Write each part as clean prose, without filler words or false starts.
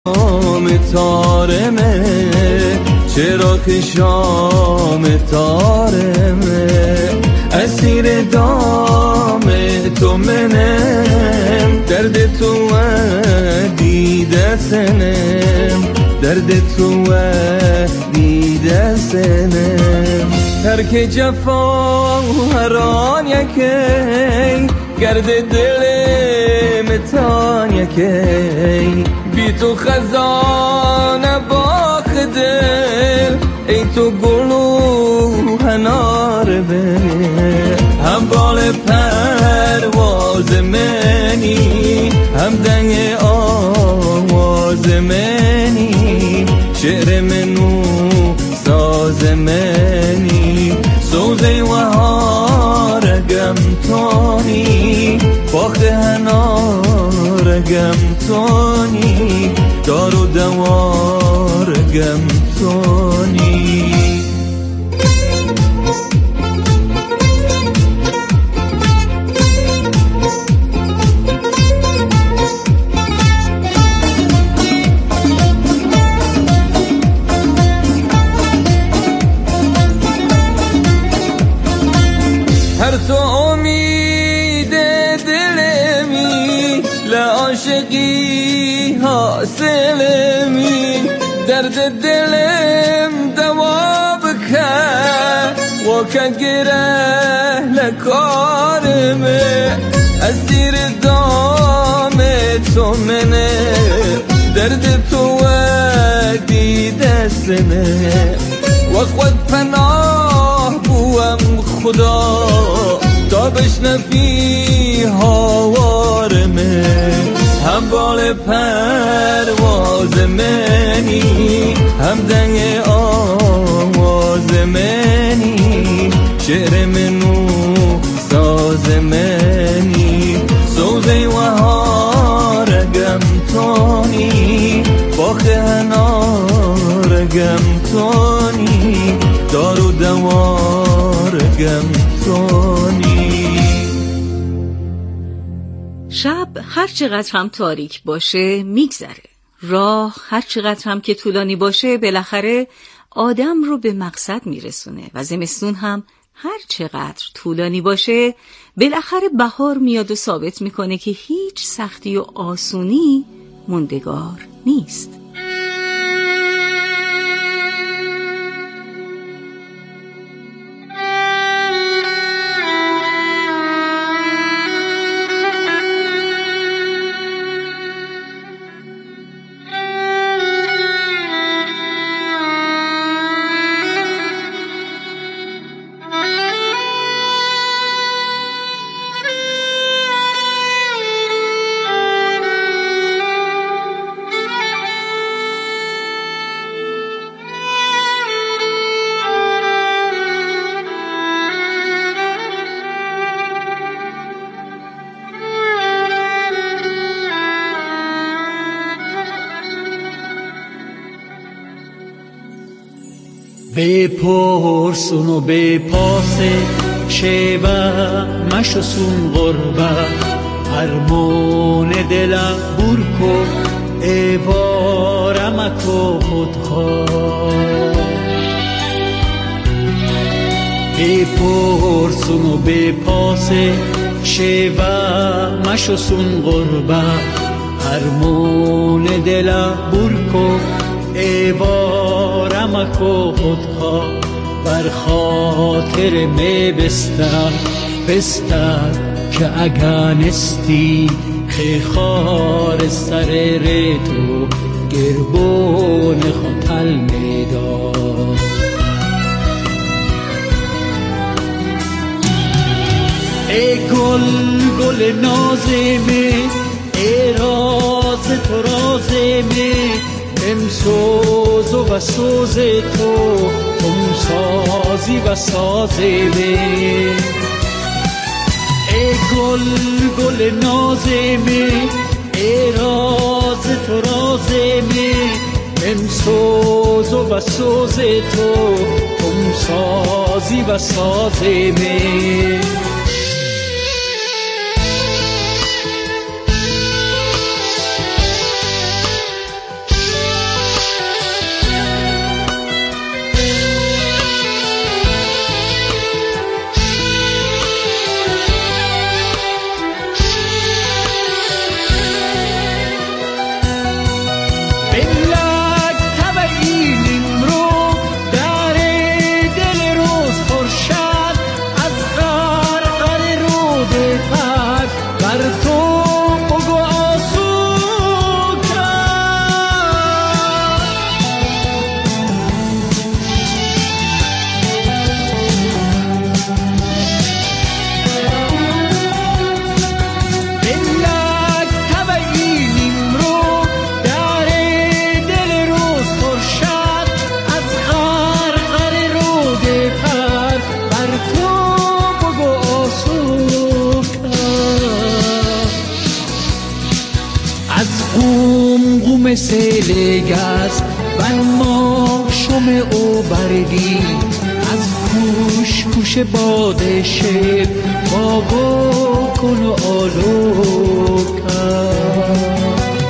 تارمه چرا که شام تارمه اسیر دام تو منم درد تو دیده سنم درد تو دیده سنم ترک جفا هران یکی گرد دل متان یکی بی تو خزانه باخ دل ای تو گلو هنار بره هم بال پرواز منی هم دنگ آواز منی شعر منو ساز منی سوزه و هارگم تانی باخت هنارگم تانی دار و دوارگم تانی هر تو امید دلمی لعاشقی حاصلمی درد دلم دوا بکن و که گره لکارمه اسیر دام تو منه درد تو دیده سنه و خود پناه بوم خدا تا بشنفی هاوارمه هم بال پرواز منی هم دنگ آواز منی شعر منو ساز منی سوزه و هارگم تانی باخت هنارگم تانی دار و دوارگم تانی. شب هر چقدر هم تاریک باشه میگذره، راه هر چقدر هم که طولانی باشه بالاخره آدم رو به مقصد میرسونه و زمستون هم هر چقدر طولانی باشه بالاخره بهار میاد و ثابت میکنه که هیچ سختی و آسونی موندگار نیست. بپرسون و بپاسه شیوه مشسون غربه هرمون دلم برکو ایوارمکو خودخواه بپرسون و بپاسه شیوه مشسون غربه هرمون دلم برکو ایوارمکو خودخواه بر خاطر می بستر که اگانستی خیخار سر ریتو گربون خطل میداد ای گل نازمی ای راز تو رازمی امسوز و سوز تو سازی و سازی می ای گل نازمی ای راز تو رازمی امسوز و سوز تو سازی و سازی می selegas من ما شم او بردی از کوش کوش باد شب بابا کن و آلو کن.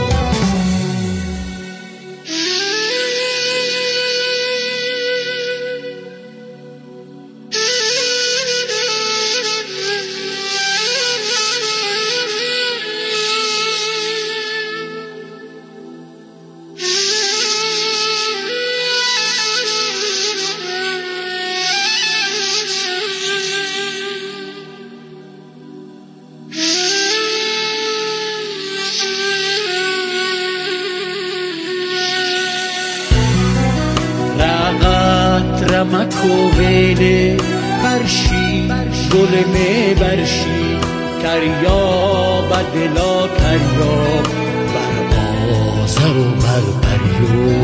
مکوبله برشی گل می برشی کریا بدلا کریا بر آزر و بر پریو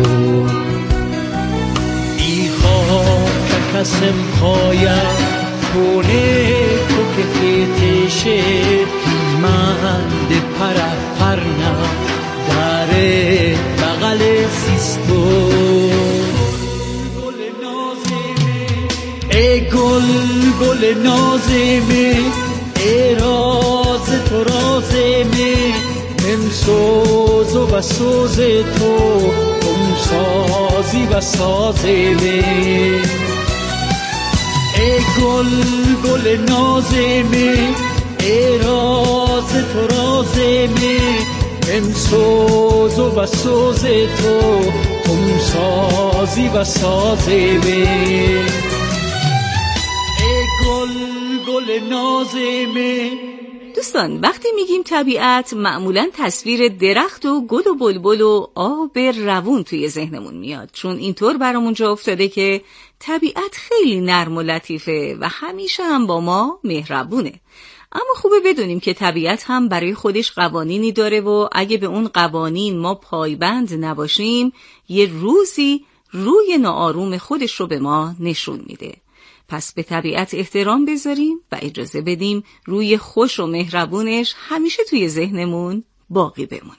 ایخا که کسم خوایم کنه تو که خیتشه مند پره پرنا داره بغل سیستو ای گل نازمه ای راز تو رازمه من سوز و سوز تو هم سازی و سازمه ای گل نازمه ای راز تو رازمه من سوز و سوز تو هم سازی و سازمه گل نازمه. دوستان وقتی میگیم طبیعت معمولاً تصویر درخت و گل و بلبل و آب روون توی ذهنمون میاد، چون اینطور برامون جا افتاده که طبیعت خیلی نرم و لطیفه و همیشه هم با ما مهربونه. اما خوبه بدونیم که طبیعت هم برای خودش قوانینی داره و اگه به اون قوانین ما پایبند نباشیم یه روزی روی ناآروم خودش رو به ما نشون میده. پس به طبیعت احترام بذاریم و اجازه بدیم روی خوش و مهربونش همیشه توی ذهنمون باقی بمونه.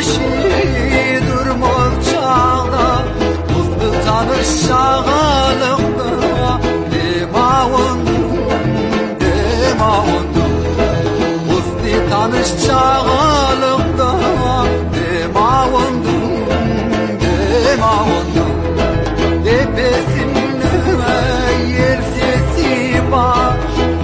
başı durmak çağda Uzlu tanış şağalıkta Demavundum, demavundum Uzlu tanış çağalıkta Demavundum, demavundum Tepesinde yer sesi var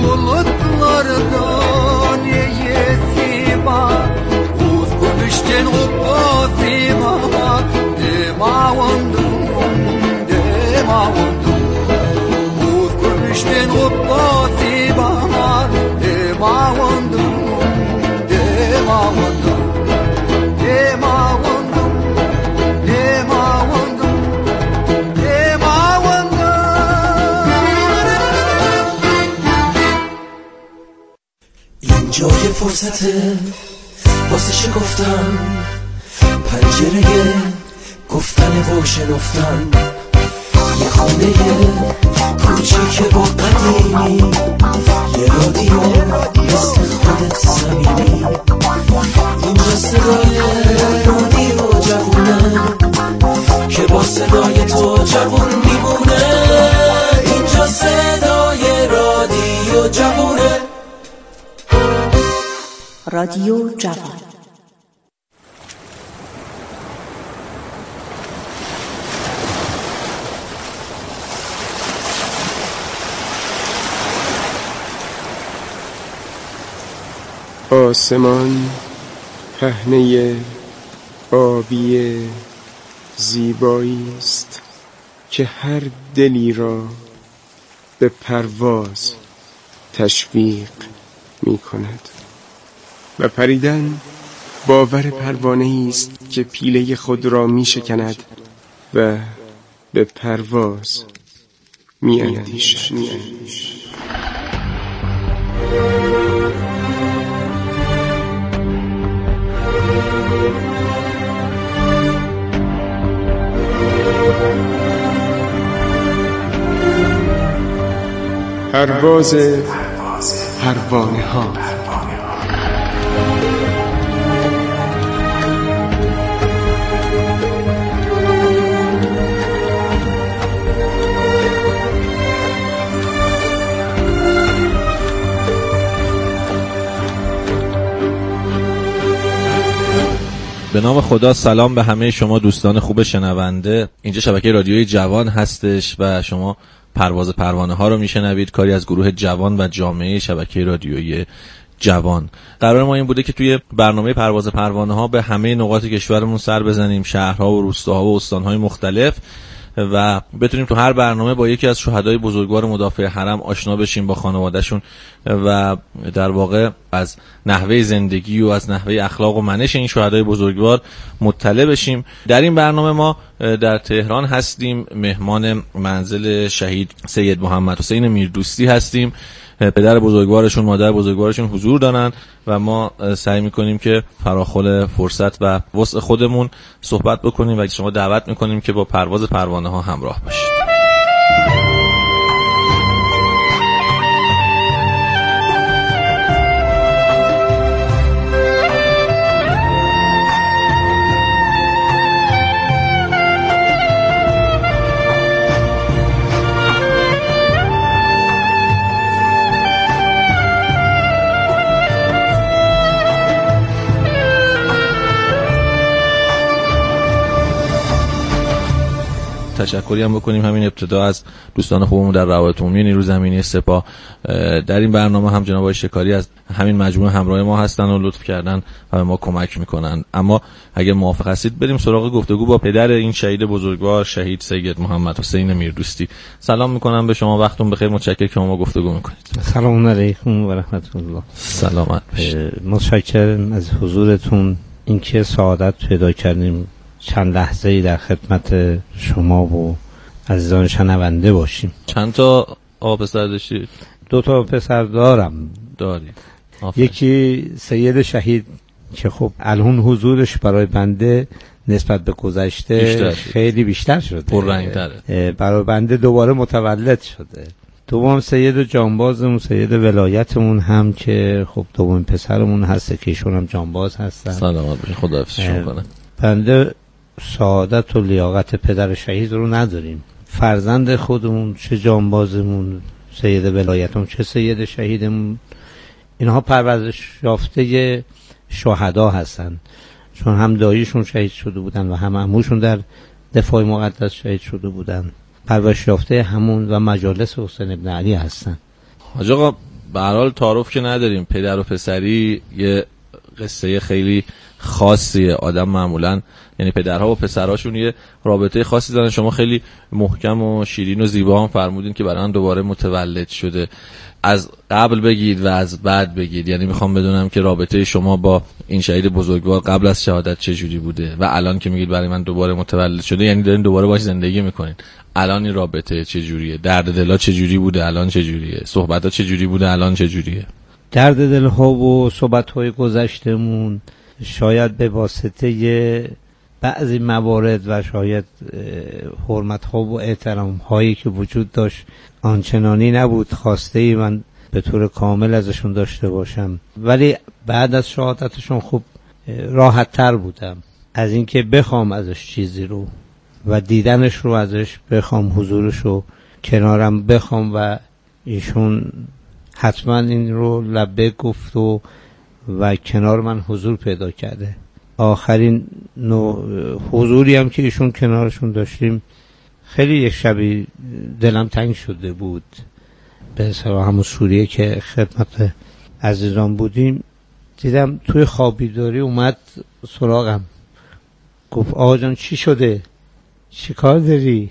Bulutlardan yesi var Uzkunuşten ubbasi var Demavundum, demavundum Uzkunuşten ubbasi var Demavundum, demavundum Demavundum, demavundum اینجا یه فرصته واسه شکفتن پنجره گفتن و شنفتن یه خونه کوچیک و قدیمی یه رادیو مثل خودت زمینی اینجا صدای رادیو جوونه که با صدای تو جوون میمونه اینجا صدای رادیو جوونه رادیو جوان آسمان پهنه آبی زیبایی است که هر دلی را به پرواز تشویق می کند و پریدن باور پروانه‌ای است که پیله خود را می شکند و به پرواز می اندیشد. پرواز پروانه ها. به نام خدا، سلام به همه شما دوستان خوب شنونده. اینجا شبکه رادیوی جوان هستش و شما پرواز پروانه ها رو میشنوید، کاری از گروه جوان و جامعه شبکه رادیویی جوان. قرار ما این بوده که توی برنامه پرواز پروانه ها به همه نقاط کشورمون سر بزنیم، شهرها و روستاها و استانهای مختلف، و بتونیم تو هر برنامه با یکی از شهدای بزرگوار مدافع حرم آشنا بشیم، با خانوادهشون و در واقع از نحوه زندگی و از نحوه اخلاق و منش این شهدای بزرگوار مطلع بشیم. در این برنامه ما در تهران هستیم، مهمان منزل شهید سید محمد حسین میردوستی هستیم. پدر بزرگوارشون، مادر بزرگوارشون حضور دارن و ما سعی میکنیم که فراخور فرصت و وسع خودمون صحبت بکنیم و شما دعوت میکنیم که با پرواز پروانه ها همراه باشید. تشکری هم بکنیم همین ابتدا از دوستان خوبمون در روابط عمومی نیروی زمینی سپاه. در این برنامه هم جناب آقای شکاری از همین مجموعه همراه ما هستن و لطف کردن و به ما کمک میکنن. اما اگر موافق هستید بریم سراغ گفتگو با پدر این شهید بزرگوار، شهید سید محمد حسین میردوستی. سلام میکنم به شما، وقتتون بخیر، متشکرم که ما گفتگو میکنید. سلام علیکم و رحمت الله. سلامت باشید. متشکرم از حضورتون، اینکه سعادت پیدا کردیم چند لحظه‌ای در خدمت شما و عزیزان شنونده باشیم. چند تا پسر داشتید؟ 2 تا پسر دارید. یکی سید شهید که خب الان حضورش برای بنده نسبت به گذشته خیلی بیشتر شده، پررنگ‌تره. برای بنده دوباره متولد شده. دوم سید جانبازمون، سید ولایتمون هم که خب دوم پسرمون هست که ایشون هم جانباز هستن. سلامت باشین، خداحافظشون کنه. بنده سعادت و لیاقت پدر شهید رو نداریم. فرزند خودمون چه جانبازمون سید ولایتمون چه سید شهیدمون اینها پرورش یافته شهدا هستن، چون هم داییشون شهید شده بودن و هم عموشون در دفاع مقدس شهید شده بودن. پرورش یافته همون و مجالس حسین ابن علی هستن. حاج آقا به هر حال تعارف که نداریم، پدر و پسری یه قصه خیلی خاصیه. آدم معمولا یعنی پدرها و پسرهاشون یه رابطه خاصی دارن. شما خیلی محکم و شیرین و زیبا هم فرمودین که برای من دوباره متولد شده. از قبل بگید و از بعد بگید، یعنی میخوام بدونم که رابطه شما با این شهید بزرگوار قبل از شهادت چه جوری بوده و الان که میگید برای من دوباره متولد شده، یعنی دارین دوباره باهاش زندگی میکنین. الان این رابطه چه جوریه؟ درد دل‌ها چه جوری بوده الان چه جوریه؟ صحبت‌ها چه جوری بوده الان چه جوریه؟ درد دل‌ها و صحبت‌های گذشتمون شاید به واسطه بعضی موارد و شاید حرمت‌ها و احترام‌هایی که وجود داشت آنچنانی نبود خواسته‌ای من به طور کامل ازشون داشته باشم، ولی بعد از شهادتشون خوب راحت تر بودم از اینکه بخوام ازش چیزی رو و دیدنش رو ازش بخوام، حضورش رو کنارم بخوام و ایشون حتما این رو لبه گفت و کنار من حضور پیدا کرده. آخرین حضوری هم که ایشون کنارشون داشتیم خیلی یک شبی دلم تنگ شده بود. به اصطلاح همون سوریه که خدمت عزیزان بودیم دیدم توی خوابیداری اومد سراغم، گفت آقا جان چی شده؟ چی کار داری؟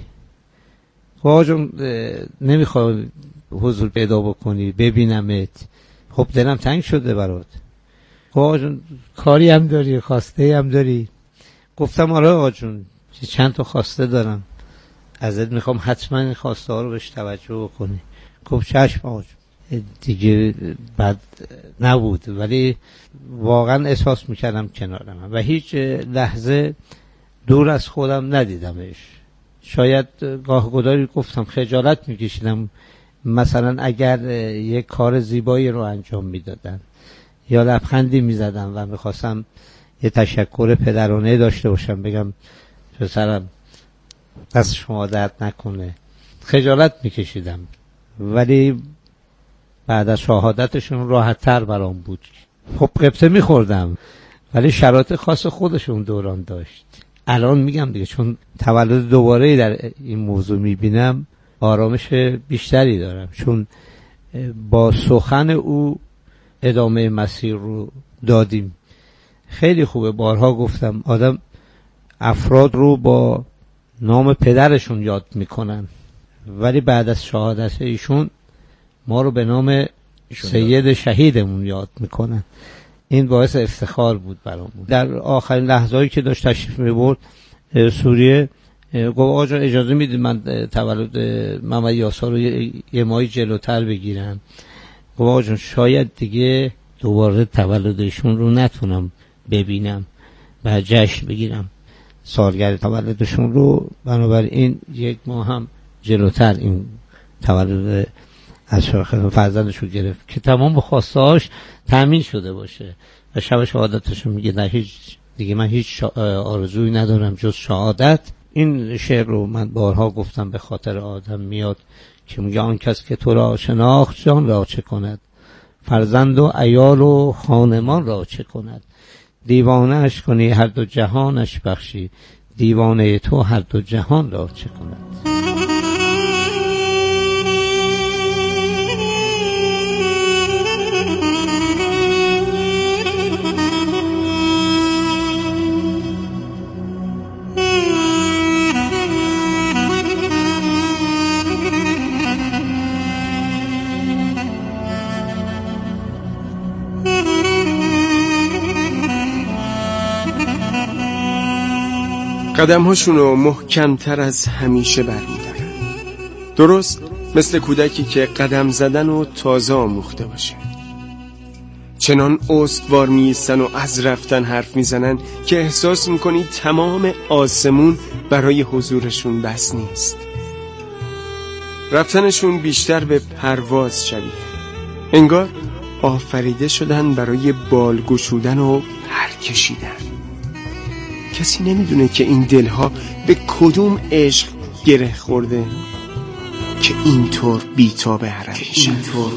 آقا جان نمیخوای حضور پیدا بکنی ببینمت؟ خب دلم تنگ شده برات. آقا جون کاری هم داری؟ خواسته هم داری؟ گفتم آره آقا جون چند تا خواسته دارم ازت، میخوام حتما این خواسته ها رو بهش توجه بکنی. گفت چشم آقا جون. دیگه بد نبود ولی واقعا احساس میکردم کنارم و هیچ لحظه دور از خودم ندیدمش. شاید گاه گداری گفتم خجالت میکشیدم مثلا اگر یک کار زیبایی رو انجام میدادن یا لبخندی میزدم و میخواستم یه تشکر پدرانه داشته باشم، بگم پسرم دست شما درد نکنه، خجالت میکشیدم. ولی بعد از شهادتشون راحت تر برام بود. خب قبطه میخوردم ولی شرایط خاص خودشون دوران داشت. الان میگم دیگه چون تولد دوباره در این موضوع میبینم آرامش بیشتری دارم، چون با سخن او ادامه مسیر رو دادیم. خیلی خوبه، بارها گفتم آدم افراد رو با نام پدرشون یاد میکنن ولی بعد از شهادت ایشون ما رو به نام سید شهیدمون یاد میکنن. این باعث افتخار بود برامون. در آخرین لحظه‌ای که داشت تشریف میبرد سوریه گفت آقا جان اجازه میدید من تولد محمد یاسر رو یه ماهی جلوتر بگیرم؟ گفت آقا جان شاید دیگه دوباره تولدشون رو نتونم ببینم و جشن بگیرم سالگرد تولدشون رو، بنابراین یک ماه هم جلوتر این تولد از فرزندش رو گرفت که تمام خواستهاش تامین شده باشه. و شب شهادتش میگه نه هیچ دیگه من هیچ آرزویی ندارم جز شهادت. این شعر رو من بارها گفتم به خاطر آدم میاد که میگه آن کس که تو را شناخت جان را چه کند، فرزند و عیال و خانمان را چه کند، دیوانه اش کنی هر دو جهانش بخشی، دیوانه تو هر دو جهان را چه کند. قدم‌هاشونو محکم‌تر از همیشه برمی‌دارن، درست مثل کودکی که قدم زدن و تازه آموخته باشه. چنان استوار می‌ایستن و از رفتن حرف می‌زنن که احساس می‌کنی تمام آسمون برای حضورشون بس نیست. رفتنشون بیشتر به پرواز شبیه، انگار آفریده شدن برای بال گشودن و پر کشیدن. کسی نمیدونه که این دلها به کدوم عشق گره خورده که اینطور بی‌تاب حرم میشن.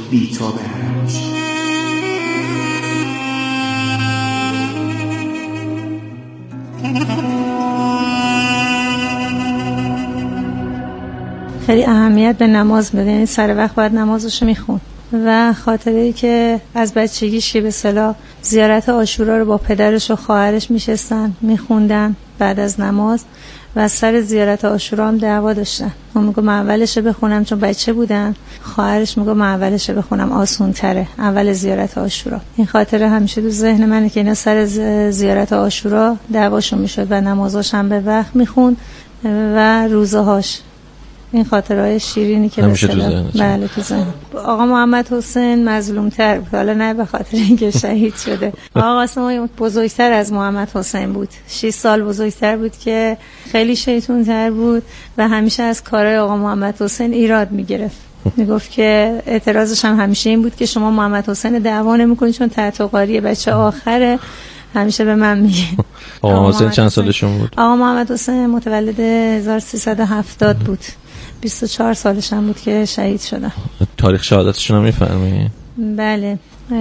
خیلی اهمیت به نماز بده، یعنی سر وقت باید نمازشو میخون و خاطره‌ای که از بچگیش که به اصطلاح زیارت عاشورا رو با پدرش و خواهرش میشستن میخوندن بعد از نماز و سر زیارت عاشورا هم دعوا داشتن. اون میگه من اولش بخونم چون بچه بودن، خواهرش میگه من اولش بخونم آسون تره، اول زیارت عاشورا. این خاطره همیشه تو ذهن منه که اینا سر زیارت عاشورا دعواشون میشد و نمازاش هم به وقت میخوند و روزهاش. این خاطرهای شیرینی که همیشه تو ذهنه. بله تو ذهن. آقا محمد حسین مظلوم تر بود، حالا نه به خاطر اینکه شهید شده. آقا قاسم بزرگتر از محمد حسین بود، 6 سال بزرگتر بود که خیلی شیطون تر بود و همیشه از کارهای آقا محمد حسین ایراد میگرفت. میگفت که اعتراضش هم همیشه این بود که شما محمد حسین دعوا نمی‌کنید چون تحت قاری بچه آخره. همیشه به من میگه. آقا حسین چند سالشون بود؟ آقا محمد حسین متولد 1370 بود، 24 سالش هم بود که شهید شدن. تاریخ شهادتشون هم میفرمایید؟ بله،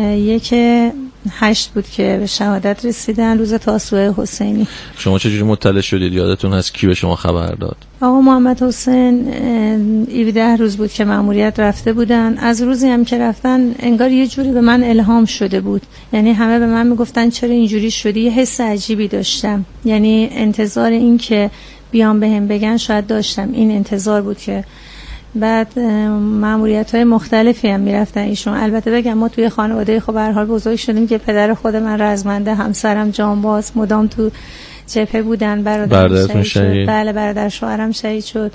1/8 بود که به شهادت رسیدن روز تاسوعه حسینی. شما چجوری مطلع شدید؟ یادتون هست کی به شما خبر داد؟ آقا محمد حسین 17 روز بود که مأموریت رفته بودن. از روزی هم که رفتن انگار یه جوری به من الهام شده بود، یعنی همه به من میگفتن چرا اینجوری شدی. یه حس عجیبی داشتم، یعنی انتظار این که بیان بهم بگن شاید داشتم، این انتظار بود که بعد ماموریت‌های مختلفی هم میرفتن ایشون. البته بگم ما توی خانواده خب به هر حال بزرگ شدیم که پدر خود من رزمنده، همسرم جانباز، مدام تو جبهه بودن، برادرم شهید. بله برادر شوهرم شهید شد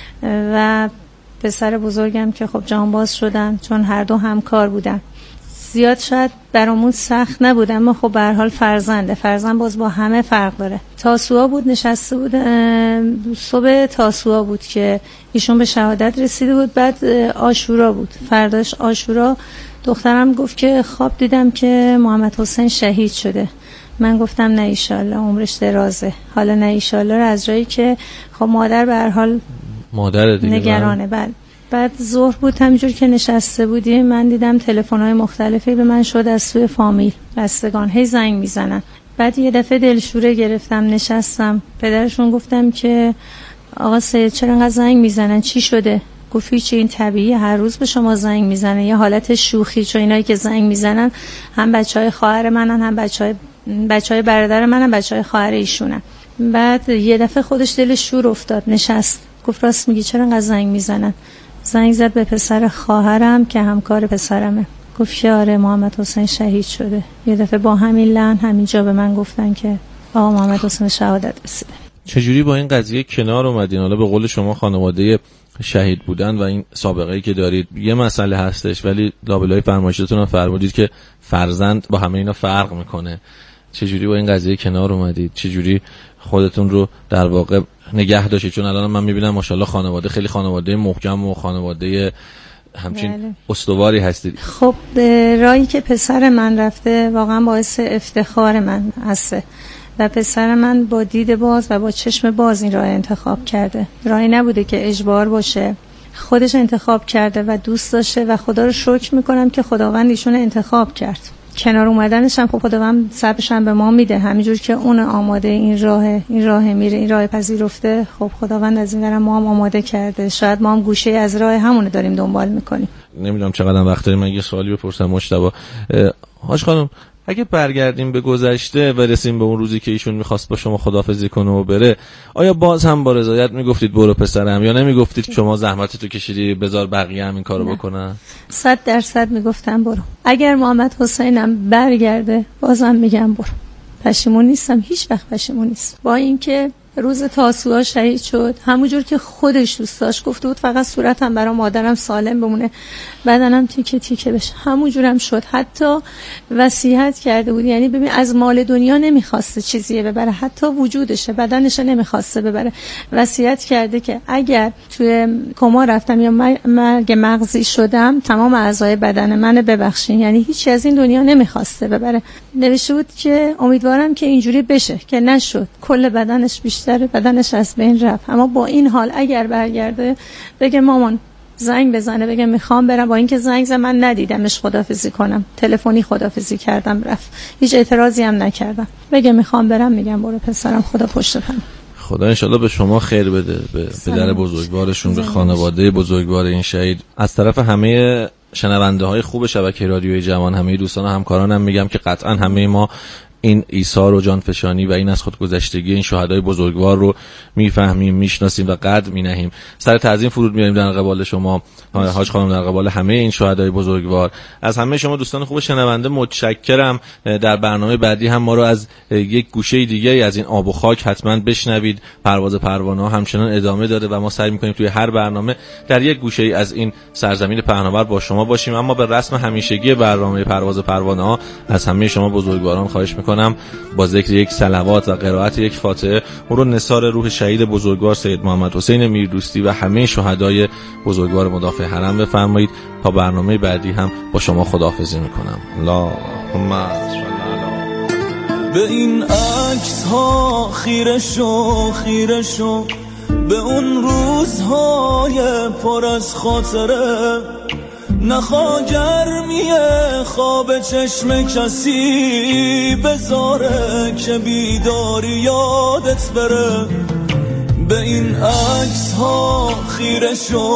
و پسر بزرگم که خب جانباز شدن چون هر دو همکار بودن. زیاد شاید برامون سخت نبود، اما خب به هر حال فرزند باز با همه فرق داره. تاسوعا بود، نشسته بود، صبح تاسوعا بود که ایشون به شهادت رسیده بود. بعد عاشورا بود، فرداش عاشورا. دخترم گفت که خواب دیدم که محمد حسین شهید شده. من گفتم نه ایشالله عمرش درازه. حالا نه ایشالله رو از جایی که خب مادر به هر حال مادر دیگه نگرانه. بله. بعد ظهر بود، همینجور که نشسته بودیم من دیدم تلفن‌های مختلفی به من شد از سوی فامیل، بستگان هی زنگ میزنن. بعد یه دفعه دلشوره گرفتم، نشستم. پدرشون گفتم که آقا سید چرا انقدر زنگ میزنن، چی شده؟ گفت هیچی، این طبیعی، هر روز به شما زنگ میزنه، یه حالت شوخی، چون اینایی که زنگ میزنن هم بچهای خواهر منن، هم بچهای برادر منن، بچهای خواهر ایشونن. بعد یه دفعه خودش دلش شور افتاد، نشست، گفت راست میگی چرا انقدر زنگ میزنن؟ زنگ زد به پسر خواهرم که همکار پسرمه. گفت که آره محمد حسین شهید شده. یه دفعه با همین لحن همینجا به من گفتن که آقا محمد حسین شهادت رسیده. چجوری با این قضیه کنار اومدین؟ حالا به قول شما خانواده شهید بودن و این سابقه‌ای که دارید یه مسئله هستش، ولی لابلای فرمایشتون هم فرمودید که فرزند با همه اینا فرق میکنه. چجوری با این قضیه کنار اومدید؟ چجوری خودتون رو در واقع نگه داشتید؟ چون الان من میبینم ماشاءالله خانواده خیلی خانواده محکم و خانواده همچین استواری هستید. خب راهی که پسر من رفته واقعا باعث افتخار من هست و پسر من با دید باز و با چشم باز این راه انتخاب کرده. راهی نبوده که اجبار باشه، خودش انتخاب کرده و دوست داشته و خدا رو شکر میکنم که خداوند ایشون انتخاب کرد. کنار اومدنش هم خب خداوند صبرش هم به ما میده، همینجور که اون آماده این راه میره، این راه پذیرفته، خب خداوند از این ورم ما هم آماده کرده. شاید ما هم گوشه از راه همونه داریم دنبال میکنیم. نمیدونم چقدر وقت داریم، من یه سوالی بپرسم مجتبی. حاج خانم، اگه برگردیم به گذشته و رسیم به اون روزی که ایشون میخواست با شما خداحافظی کنه و بره، آیا باز هم با رضایت میگفتید برو پسرم، یا نمیگفتید شما زحمتتو کشیدی بذار بقیه هم این کارو بکنن؟ 100% میگفتم برو. اگر محمد حسینم برگرده بازم میگم برو. پشیمون نیستم، هیچ وقت پشیمون نیست. با اینکه روز تاسوعا شهید شد. همونجور که خودش دوست داشت، گفته بود فقط صورتم برای مادرم سالم بمونه، بدنم تیکه تیکه بشه. همونجورم شد. حتی وصیت کرده بود، یعنی ببین از مال دنیا نمیخواسته چیزی ببره، حتی وجودشه، بدنش نمیخواسته ببره. وصیت کرده که اگر توی کما رفتم یا مرگ مغزی شدم، تمام اعضای بدن من ببخشین، یعنی هیچی از این دنیا نمیخواسته ببره. نوشته بود که امیدوارم که اینجوری بشه، که نشد. کل بدنش بیشتر بدنش از بین رفت. اما با این حال اگر برگرده بگه مامان، زنگ بزنه بگه میخوام برم، با اینکه زنگ زد من ندیدمش خدافظی کنم، تلفنی خدافظی کردم رفت، هیچ اعتراضی هم نکردم. بگه میخوام برم، میگم برو پسرم، خدا پشت پناه. خدا انشالله به شما خیر بده، به پدر بزرگوارشون، به خانواده بزرگوار این شهید. از طرف همه شنونده های خوب شبکه رادیوی جوان، همه دوستان و همکارانم میگم که قطعا همه ما این ایثار و جانفشانی و این از خودگذشتگی این شهدای بزرگوار رو میفهمیم، میشناسیم و قدر مینهیم. سر تعظیم فرود میاریم در قبال شما حاج خانم، در قبال همه این شهدای بزرگوار. از همه شما دوستان خوب شنونده متشکرم. در برنامه بعدی هم ما رو از یک گوشه دیگه از این آب و خاک حتما بشنوید. پرواز پروانه ها همچنان ادامه داره و ما سعی میکنیم توی هر برنامه در یک گوشه از این سرزمین پهناور با شما باشیم. اما به رسم همیشگی برنامه پرواز پروانه ها از همه شما بزرگواران خواهش میکنم با ذکر یک صلوات و قرائت یک فاتحه او رو نثار روح شهید بزرگوار سید محمد حسین میردوستی و همه شهدای بزرگوار مدافع حرم بفرمایید. تا برنامه بعدی هم با شما خداحافظی میکنم. اللهم به این عکس ها خیره شو، به اون روزهای پر از خاطره، نخوا گرمی خواب چشم کسی بذاره که بیداری یادت بره. به این عکس ها خیره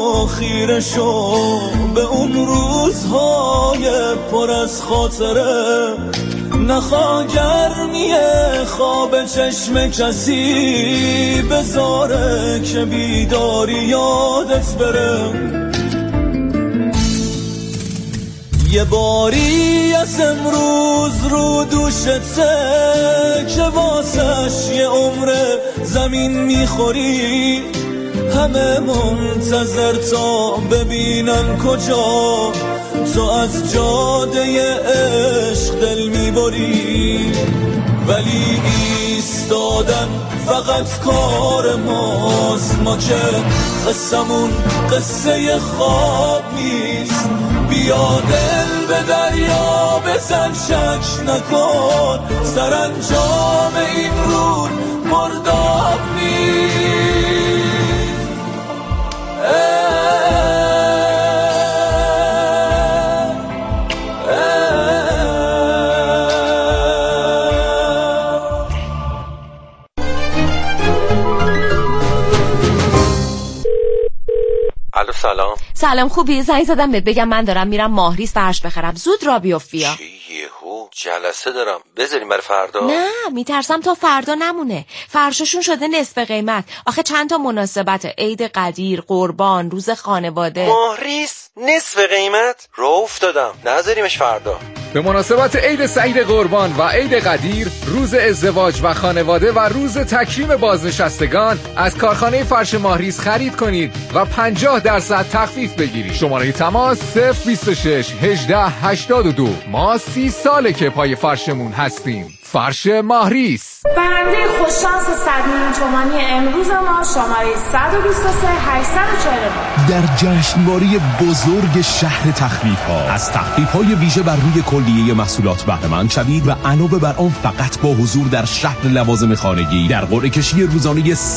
شو، به اون روزهای پر از خاطره، نخوا گرمی خواب چشم کسی بذاره که بیداری یادت بره. یه باری از امروز رو دوشته که واسش یه عمر زمین میخوری، همه منتظر تا ببینن کجا تو از جاده عشق دل میبری. ولی ایستادن فقط کار ماست، ما که قصمون قصه خواب نیست. بیا دل به دریا بزن، شک نکن، سرانجام این رود مرداب نیست. سلام خوبی؟ زنگ زدم بهت بگم من دارم میرم ماهریس فرش بخرم، زود را بیفیا. چی یهو؟ جلسه دارم، بذاریم برای فردا؟ نه میترسم تا فردا نمونه، فرششون شده نصف قیمت. آخه چند تا مناسبت، عید قدیر، قربان، روز خانواده. ماهریس نصف قیمت؟ راه افتادم، نذاریمش فردا. به مناسبت عید سعید قربان و عید قدیر، روز ازدواج و خانواده و روز تکریم بازنشستگان از کارخانه فرش ماهریس خرید کنید و 50% تخفیف بگیرید. شماره تماس 026 18 82. ما 30 ساله که پای فرشمون هستیم. فرش ماهریس. برنده خوششانس 100 میلیون تومانی امروز ما شماره 123 849 در جشنواره بزرگ شهر تخفیف‌ها. از تخفیف‌های ویژه بر روی کلیه محصولات بهره‌مند شوید و علاوه بر آن فقط با حضور در شهر لوازم خانگی در قرعه کشی روزانه